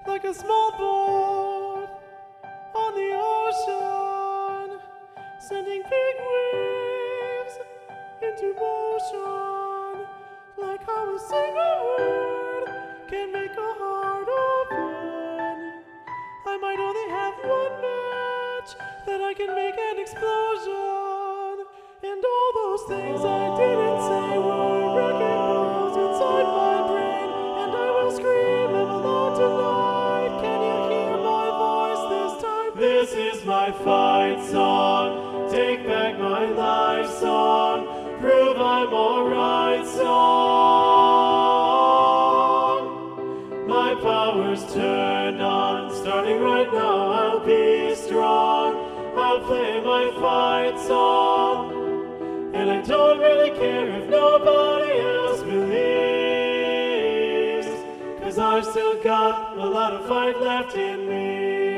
like a small boat on the ocean, sending big waves into motion, like how a single word can make a heart open. I might only have one match that I can make an explosion, and all those things I didn't say were wrecking balls inside my brain, and I will scream them aloud tonight. Can you hear my voice this time? This is my fight song, take back my life song, prove I'm alright song. My power's turned on, starting right now, I'll be strong. I'll play my fight song, and I don't really care if nobody else believes, 'cause I've still got a lot of fight left in me.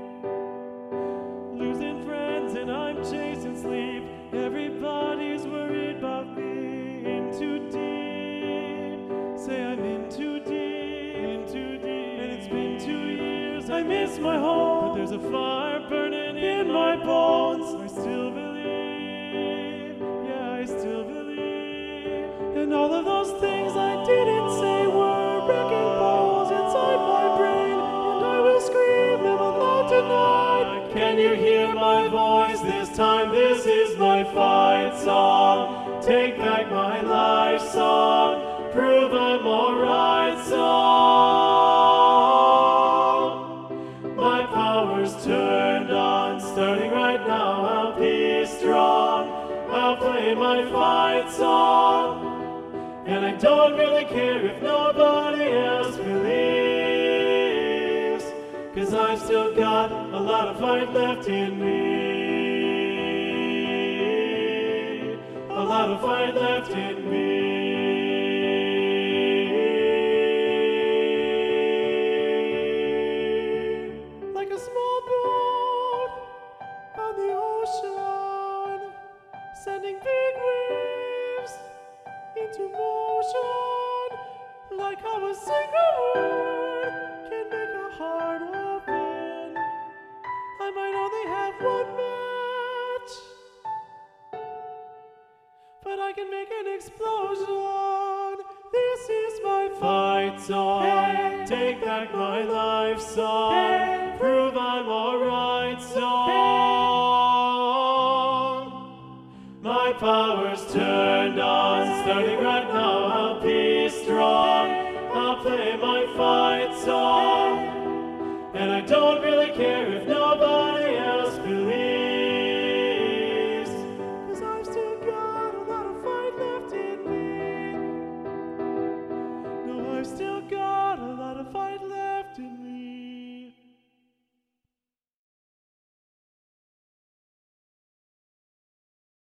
Losing friends and I'm chasing sleep. Everybody's worried about me. In too deep. Say I'm in too deep. And it's been 2 years. I miss my home. But there's a fire burning in my bones. I still believe. Yeah, I still believe. And all of those things I didn't say were wrecking balls inside my brain. And I will scream them aloud tonight. Can you hear my voice this time? This is my fight song, take back my life song, prove I'm alright song. My power's turned on, starting right now, I'll be strong. I'll play my fight song, and I don't really care if nobody else believes, 'cause I've still got a lot of fight left in me. A lot of fight left in me. Like a small boat on the ocean, sending big waves into motion, like how a single word can make a heart open. I might only have one match, but I can make an explosion. This is my Fight song, Hey. take back my life song, Hey. prove I'm alright song. My power's turned on, starting right now, I'll be strong. I'll play my fight song, and I don't really care if